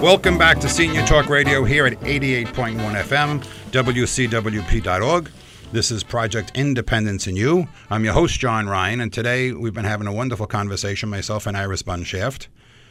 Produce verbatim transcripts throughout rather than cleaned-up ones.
Welcome back to Senior Talk Radio here at eighty-eight point one F M, W C W P dot org. This is Project Independence in You. I'm your host, John Ryan, and today we've been having a wonderful conversation, myself and Iris Bunshaft,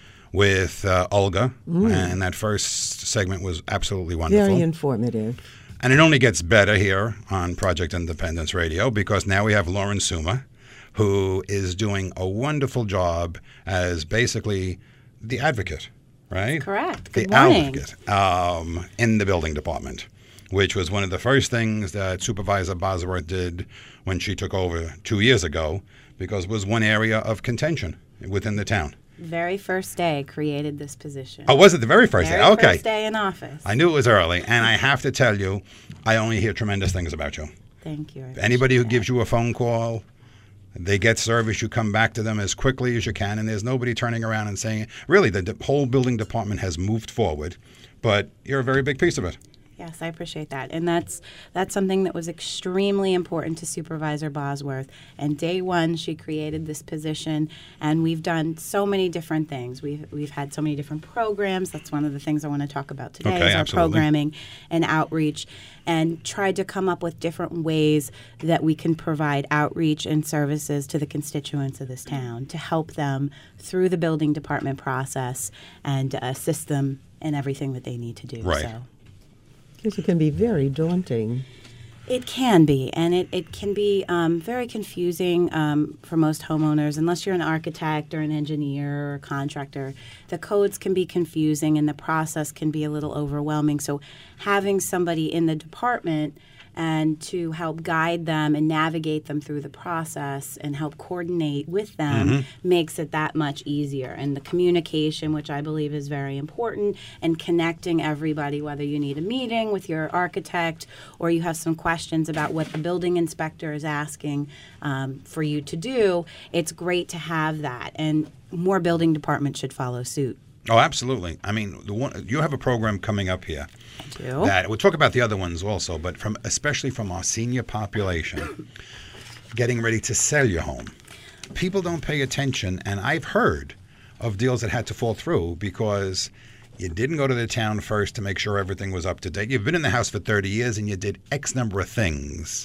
with uh, Olga, mm. and that first segment was absolutely wonderful. Very informative. And it only gets better here on Project Independence Radio because now we have Lauren Suma, who is doing a wonderful job as basically the advocate, right? Correct. Good the morning. advocate um, in the building department, which was one of the first things that Supervisor Bosworth did when she took over two years ago, because it was one area of contention within the town. Very first day created this position. Oh, was it the very first very day? Okay. First day in office. I knew it was early, and I have to tell you, I only hear tremendous things about you. Thank you. Anybody who that. gives you a phone call, they get service, you come back to them as quickly as you can, and there's nobody turning around and saying, really, the de- whole building department has moved forward, but you're a very big piece of it. Yes, I appreciate that. And that's that's something that was extremely important to Supervisor Bosworth. And day one, she created this position, and we've done so many different things. We've, we've had so many different programs. That's one of the things I want to talk about today okay, is our absolutely. programming and outreach, and tried to come up with different ways that we can provide outreach and services to the constituents of this town to help them through the building department process and uh, assist them in everything that they need to do. Right. So. Because it can be very daunting. It can be, and it, it can be um, very confusing um, for most homeowners. Unless you're an architect or an engineer or a contractor, the codes can be confusing and the process can be a little overwhelming. So having somebody in the department and to help guide them and navigate them through the process and help coordinate with them mm-hmm. makes it that much easier. And the communication, which I believe is very important, and connecting everybody, whether you need a meeting with your architect or you have some questions about what the building inspector is asking um, for you to do, it's great to have that. And more building departments should follow suit. Oh, absolutely. I mean, the one, you have a program coming up here. I do. That we'll talk about the other ones also, but from especially from our senior population, getting ready to sell your home. People don't pay attention, and I've heard of deals that had to fall through because you didn't go to the town first to make sure everything was up to date. You've been in the house for thirty years, and you did X number of things.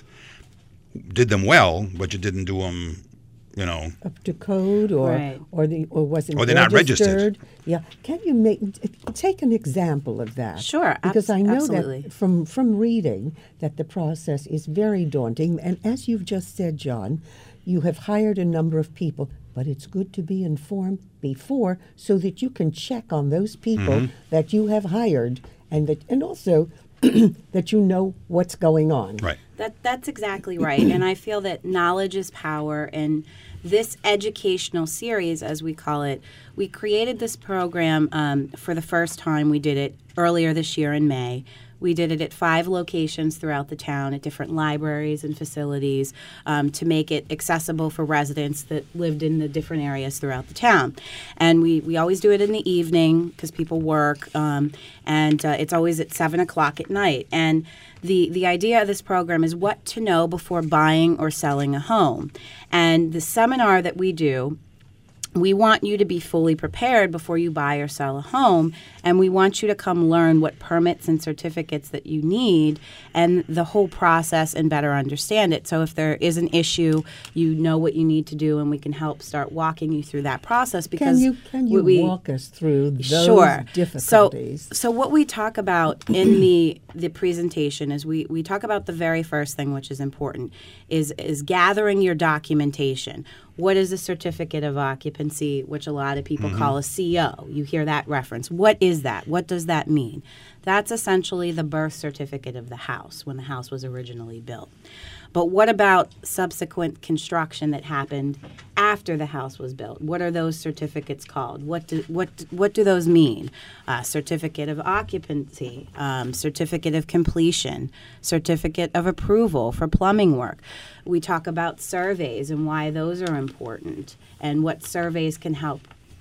Did them well, but you didn't do them, you know, up to code, or right. or the or wasn't or they're not registered. Yeah, can you make take an example of that? Sure, because abs- I know absolutely. that from from reading that the process is very daunting, and as you've just said, John, you have hired a number of people, but it's good to be informed before so that you can check on those people mm-hmm. that you have hired, and that and also that you know what's going on. Right. That that's exactly right. And I feel that knowledge is power. And this educational series, as we call it, we created this program um, for the first time. We did it earlier this year in May. We did it at five locations throughout the town at different libraries and facilities um, to make it accessible for residents that lived in the different areas throughout the town. And we, we always do it in the evening because people work, um, and uh, it's always at seven o'clock at night. And the, the idea of this program is what to know before buying or selling a home. And the seminar that we do, we want you to be fully prepared before you buy or sell a home, and we want you to come learn what permits and certificates that you need and the whole process and better understand it. So if there is an issue, you know what you need to do, and we can help start walking you through that process. Because can you can you we, walk us through those sure. difficulties? So, so what we talk about in the the presentation is we, we talk about the very first thing, which is important, is is gathering your documentation. What is a certificate of occupancy, which a lot of people mm-hmm. call a C O? You hear that reference. What is that? What does that mean? That's essentially the birth certificate of the house when the house was originally built. But what about subsequent construction that happened after the house was built? What are those certificates called? What do, what, what do those mean? Uh, certificate of occupancy, um, certificate of completion, certificate of approval for plumbing work. We talk about surveys and why those are important and what surveys can help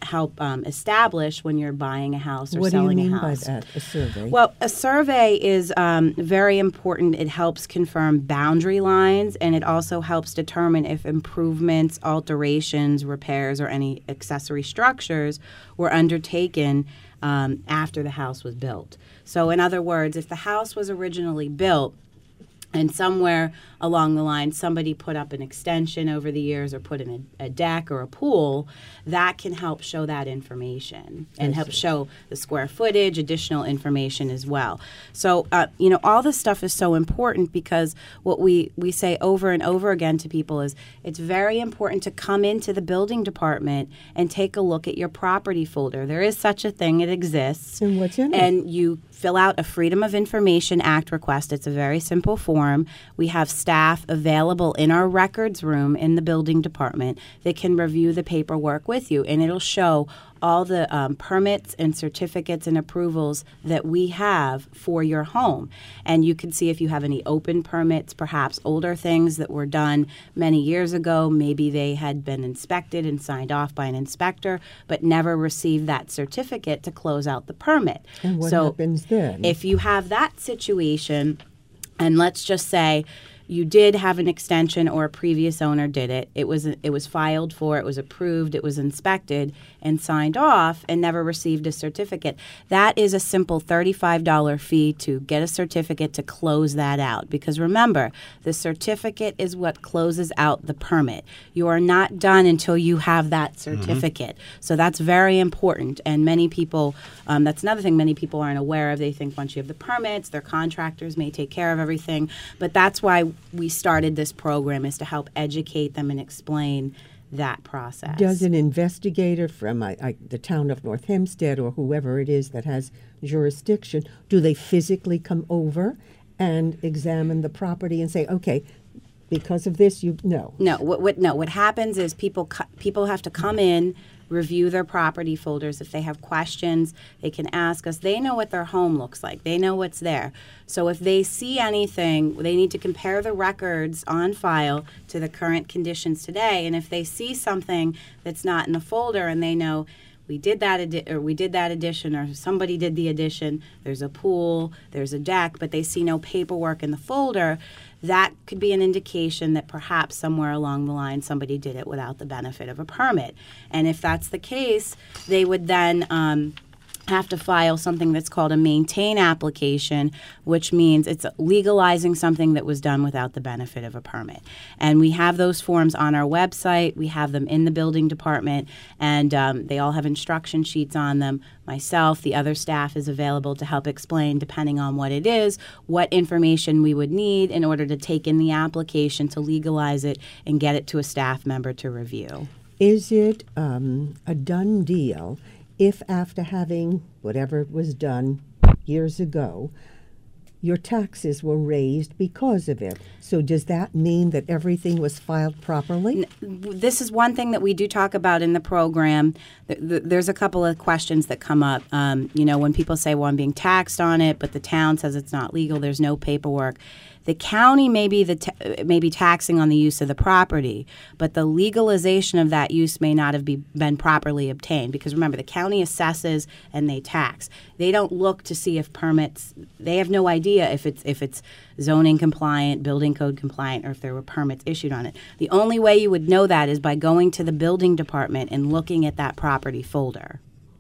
help um, establish when you're buying a house or What do you selling mean a by house. that, a survey? Well, a survey is um, very important. It helps confirm boundary lines, and it also helps determine if improvements, alterations, repairs, or any accessory structures were undertaken um, after the house was built. So, in other words, if the house was originally built and somewhere along the line somebody put up an extension over the years or put in a, a deck or a pool, that can help show that information and help show the square footage, additional information as well. So, uh, you know, all this stuff is so important because what we, we say over and over again to people is it's very important to come into the building department and take a look at your property folder. There is such a thing. It exists. And what's in it? And you fill out a Freedom of Information Act request. It's a very simple form. We have staff available in our records room in the building department that can review the paperwork with you, and it'll show all the um, permits and certificates and approvals that we have for your home. And you can see if you have any open permits, perhaps older things that were done many years ago. Maybe they had been inspected and signed off by an inspector, but never received that certificate to close out the permit. And what so happens then? If you have that situation, and let's just say you did have an extension or a previous owner did it. It was it was filed for, it was approved, it was inspected and signed off and never received a certificate. That is a simple thirty-five dollars fee to get a certificate to close that out. Because remember, the certificate is what closes out the permit. You are not done until you have that certificate. Mm-hmm. So that's very important. And many people, um, that's another thing many people aren't aware of. They think once you have the permits, their contractors may take care of everything. But that's why we started this program, is to help educate them and explain that process. Does an investigator from I, I, the town of North Hempstead or whoever it is that has jurisdiction, do they physically come over and examine the property and say, okay, because of this, you no? No. What, what no? What happens is people co- people have to come in, review their property folders. If they have questions, they can ask us. They know what their home looks like. They know what's there. So if they see anything, they need to compare the records on file to the current conditions today. And if they see something that's not in the folder and they know we did that adi- or we did that addition or somebody did the addition, there's a pool, there's a deck, but they see no paperwork in the folder, that could be an indication that perhaps somewhere along the line somebody did it without the benefit of a permit. And if that's the case, they would then um, have to file something that's called a maintain application, which means it's legalizing something that was done without the benefit of a permit. And we have those forms on our website. We have them in the building department, and um, they all have instruction sheets on them. Myself, the other staff is available to help explain, depending on what it is, what information we would need in order to take in the application to legalize it and get it to a staff member to review. Is it um, a done deal if after having whatever was done years ago, your taxes were raised because of it? So does that mean that everything was filed properly? This is one thing that we do talk about in the program. There's a couple of questions that come up. Um, you know, when people say, well, I'm being taxed on it, but the town says it's not legal, there's no paperwork. The county may be, the ta- may be taxing on the use of the property, but the legalization of that use may not have be, been properly obtained. Because remember, the county assesses and they tax. They don't look to see if permits, they have no idea if it's if it's zoning compliant, building code compliant, or if there were permits issued on it. The only way you would know that is by going to the building department and looking at that property folder.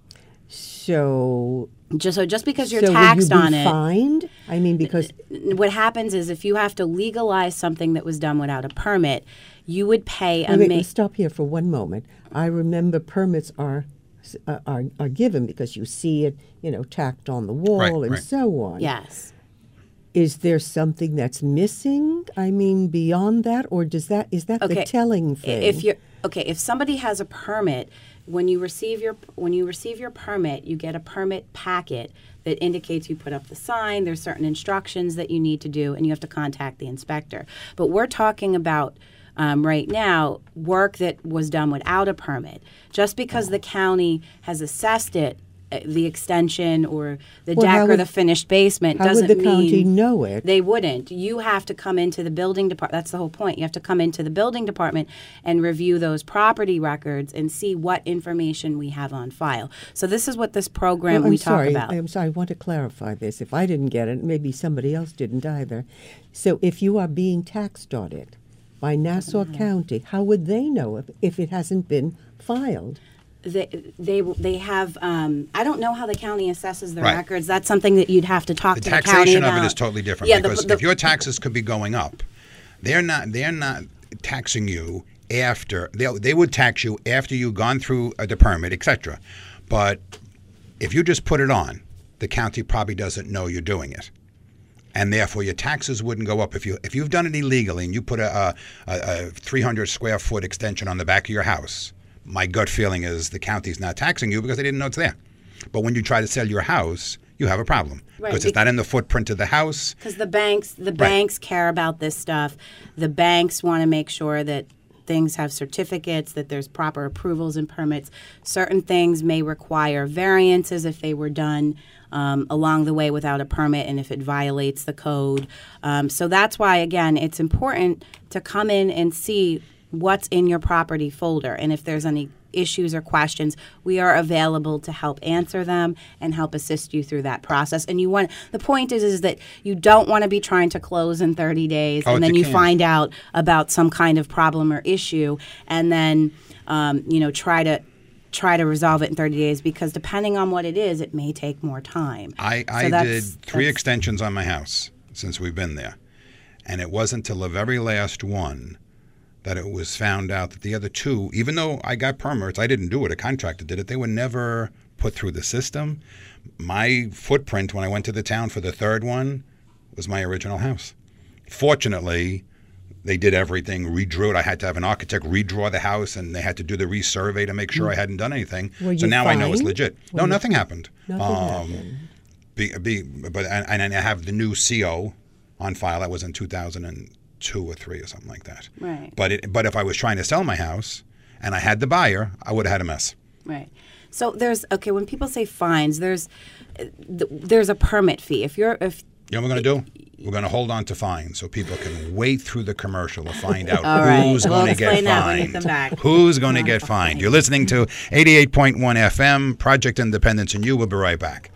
So Just so just because you're so taxed would you be on it, fined? I mean, because what happens is if you have to legalize something that was done without a permit, you would pay a wait, wait, ma- let's stop here for one moment. I remember permits are uh, are are given because you see it, you know, tacked on the wall Right, and right. so on. Yes. Is there something that's missing? I mean, beyond that, or does that is that the Okay. telling thing? If you're okay, if somebody has a permit, when you receive your when you receive your permit, you get a permit packet that indicates you put up the sign. There's certain instructions that you need to do, and you have to contact the inspector. But we're talking about um, right now work that was done without a permit. Just because the county has assessed it uh, the extension or the Well, deck how or would- the finished basement How doesn't would the county mean know it? they wouldn't. You have to come into the building department. That's the whole point. You have to come into the building department and review those property records and see what information we have on file. So this is what this program Well, I'm we sorry. talk about. I'm sorry. I want to clarify this. If I didn't get it, maybe somebody else didn't either. So if you are being taxed on it by Nassau Mm-hmm. County, how would they know if, if it hasn't been filed? They they they have. Um, I don't know how the county assesses the Right. records. That's something that you'd have to talk The to the county taxation about. of it is totally different Yeah, the- because the- if your taxes could be going up, they're not they're not taxing you after they they would tax you after you've gone through uh, the permit, et cetera. But if you just put it on, the county probably doesn't know you're doing it, and therefore your taxes wouldn't go up if you if you've done it illegally and you put a, a, a three hundred square foot extension on the back of your house. My gut feeling is the county's not taxing you because they didn't know it's there. But when you try to sell your house, you have a problem Right, because it's bec- not in the footprint of the house. Because the banks, the banks care about this stuff. The banks want to make sure that things have certificates, that there's proper approvals and permits. Certain things may require variances if they were done um, along the way without a permit and if it violates the code. Um, so that's why, again, it's important to come in and see what's in your property folder. And if there's any issues or questions, we are available to help answer them and help assist you through that process. And you want the point is is that you don't want to be trying to close in thirty days Oh, and then you you can't. find out about some kind of problem or issue and then um, you know try to try to resolve it in thirty days because depending on what it is, it may take more time. I, So I that's- did three that's- extensions on my house since we've been there. And it wasn't till the very last one that it was found out that the other two, even though I got permits, I didn't do it, a contractor did it, they were never put through the system. My footprint when I went to the town for the third one was my original house. Fortunately, they did everything, redrew it. I had to have an architect redraw the house, and they had to do the resurvey to make sure I hadn't done anything. Were so you now I know it's fined? legit. Were no, you- nothing happened. Nothing Um, happened. Be, be, but and, and I have the new C O on file. That was in two thousand two or three or something like that. Right. But it, but if I was trying to sell my house and I had the buyer, I would have had a mess. Right. So there's okay when people say fines, there's uh, th- there's a permit fee. If you're if You know what we're going to do? We're going to hold on to fines so people can wait through the commercial to find out All right. who's We'll going to get explain that when you fined. come back. Who's going to get fined? You're listening to eighty-eight point one F M, Project Independence, and you will be right back.